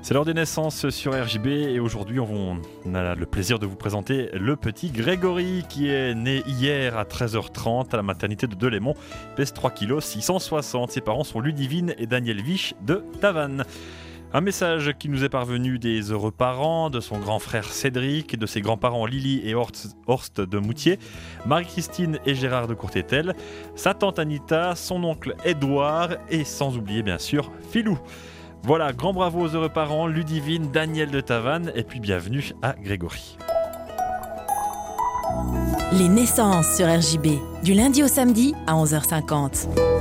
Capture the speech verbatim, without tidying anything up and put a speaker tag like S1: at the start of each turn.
S1: C'est l'heure des naissances sur R J B et aujourd'hui on a le plaisir de vous présenter le petit Grégory qui est né hier à treize heures trente à la maternité de Delémont, pèse trois kilos six cent soixante. Ses parents sont Ludivine et Daniel Vich de Tavannes. Un message qui nous est parvenu des heureux parents, de son grand frère Cédric, de ses grands-parents Lily et Horst, Horst de Moutier, Marie-Christine et Gérard de Courtétel, sa tante Anita, son oncle Édouard et sans oublier bien sûr Philou. Voilà, grand bravo aux heureux parents, Ludivine, Daniel de Tavannes et puis bienvenue à Grégory.
S2: Les naissances sur R J B, du lundi au samedi à onze heures cinquante.